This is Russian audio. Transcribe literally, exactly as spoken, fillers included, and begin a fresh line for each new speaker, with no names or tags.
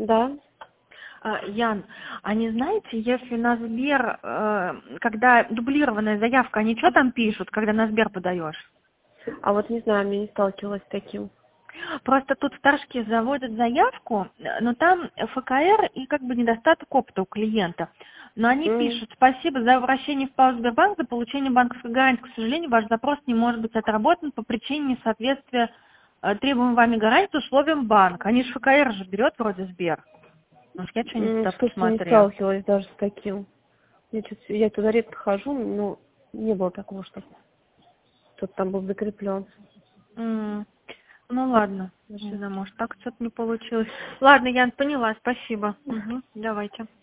Да.
А, Ян, а не знаете, если на Сбер, э, когда дублированная заявка, они что там пишут, когда на Сбер подаешь?
А вот не знаю, я не сталкивалась с таким.
Просто тут старшки заводят заявку, э, но там ФКР и как бы недостаток опыта у клиента. Но они
М.
пишут: спасибо за обращение в ПАО Сбербанк, за получение банковской гарантии. К сожалению, ваш запрос не может быть отработан по причине несоответствия э, требуемым вами гарантии условиям банка. Они же ФКР же берет вроде Сбер. Может, я что-нибудь
М,
туда
Слушайте, не
посмотрел.
сталкивалась даже с таким. Я, чуть- я туда редко хожу, но не было такого, что кто-то там был закреплен.
М, Ну ладно, не знаю, может так что-то не получилось. Ладно, Ян, поняла, спасибо. Мгм, давайте.